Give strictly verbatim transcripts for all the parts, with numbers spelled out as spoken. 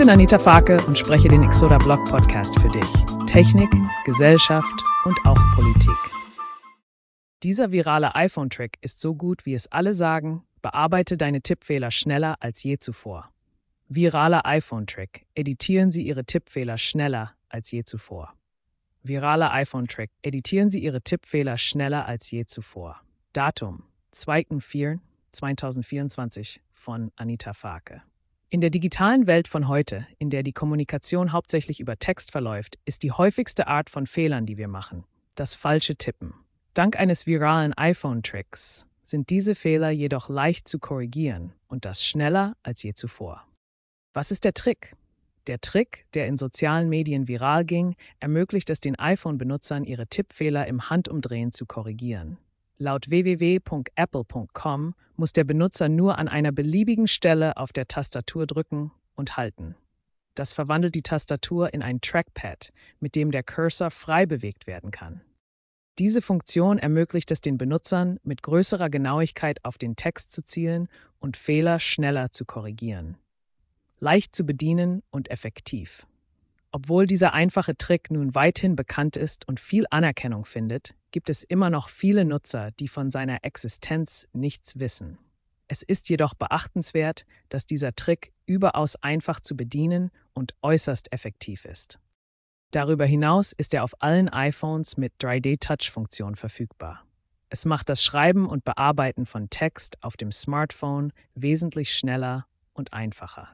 bin Anita Farke und spreche den Exoda Blog Podcast für dich. Technik, Gesellschaft und auch Politik. Dieser virale iPhone-Trick ist so gut, wie es alle sagen, bearbeite deine Tippfehler schneller als je zuvor. Viraler iPhone-Trick. Editieren Sie Ihre Tippfehler schneller als je zuvor. Viraler iPhone-Trick. Editieren Sie Ihre Tippfehler schneller als je zuvor. Datum: zweiter vierter zweitausendvierundzwanzig von Anita Farke. In der digitalen Welt von heute, in der die Kommunikation hauptsächlich über Text verläuft, ist die häufigste Art von Fehlern, die wir machen, das falsche Tippen. Dank eines viralen iPhone-Tricks sind diese Fehler jedoch leicht zu korrigieren und das schneller als je zuvor. Was ist der Trick? Der Trick, der in sozialen Medien viral ging, ermöglicht es den iPhone-Benutzern, ihre Tippfehler im Handumdrehen zu korrigieren. Laut w w w punkt apple punkt com muss der Benutzer nur an einer beliebigen Stelle auf der Tastatur drücken und halten. Das verwandelt die Tastatur in ein Trackpad, mit dem der Cursor frei bewegt werden kann. Diese Funktion ermöglicht es den Benutzern, mit größerer Genauigkeit auf den Text zu zielen und Fehler schneller zu korrigieren. Leicht zu bedienen und effektiv. Obwohl dieser einfache Trick nun weithin bekannt ist und viel Anerkennung findet, gibt es immer noch viele Nutzer, die von seiner Existenz nichts wissen. Es ist jedoch beachtenswert, dass dieser Trick überaus einfach zu bedienen und äußerst effektiv ist. Darüber hinaus ist er auf allen iPhones mit drei D Touch-Funktion verfügbar. Es macht das Schreiben und Bearbeiten von Text auf dem Smartphone wesentlich schneller und einfacher.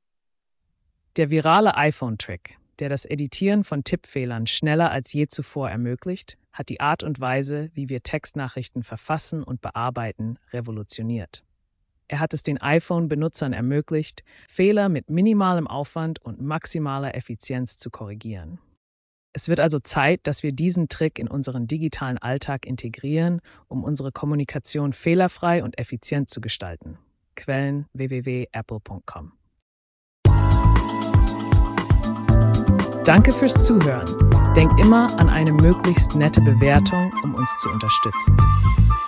Der virale iPhone-Trick, der das Editieren von Tippfehlern schneller als je zuvor ermöglicht, hat die Art und Weise, wie wir Textnachrichten verfassen und bearbeiten, revolutioniert. Er hat es den iPhone-Benutzern ermöglicht, Fehler mit minimalem Aufwand und maximaler Effizienz zu korrigieren. Es wird also Zeit, dass wir diesen Trick in unseren digitalen Alltag integrieren, um unsere Kommunikation fehlerfrei und effizient zu gestalten. Quellen w w w punkt apple punkt com. Danke fürs Zuhören. Denk immer an eine möglichst nette Bewertung, um uns zu unterstützen.